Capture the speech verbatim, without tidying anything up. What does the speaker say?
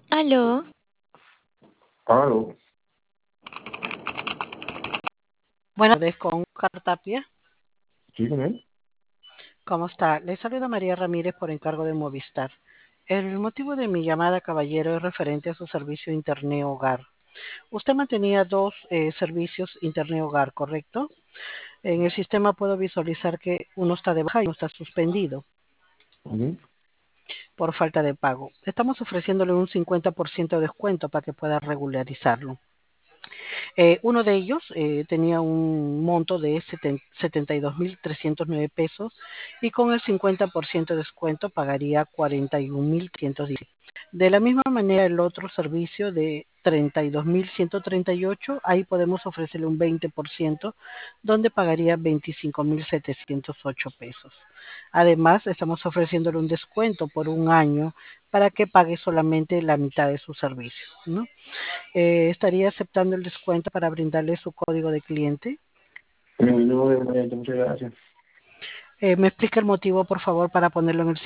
Aló, Aló, Buenas tardes con Cartapia. sí, con él. ¿Cómo está? Le saluda María Ramírez por encargo de Movistar. El motivo de mi llamada, caballero, es referente a su servicio Internet Hogar. Usted mantenía dos eh, servicios Internet Hogar, ¿correcto? En el sistema puedo visualizar que uno está de baja y uno está suspendido Ujú. por falta de pago. Estamos ofreciéndole un cincuenta por ciento de descuento para que pueda regularizarlo. Eh, uno de ellos eh, tenía un monto de setenta y dos mil trescientos nueve pesos y con el cincuenta por ciento de descuento pagaría cuarenta y un mil trescientos diez. De la misma manera, el otro servicio de treinta y dos mil ciento treinta y ocho, ahí podemos ofrecerle un veinte por ciento, donde pagaría veinticinco mil setecientos ocho pesos. Además, estamos ofreciéndole un descuento por un año para que pague solamente la mitad de su servicio, ¿no? Eh, estaría aceptando el descuento para brindarle su código de cliente. Eh, no, de momento, muchas gracias. Eh, ¿me explica el motivo, por favor, para ponerlo en el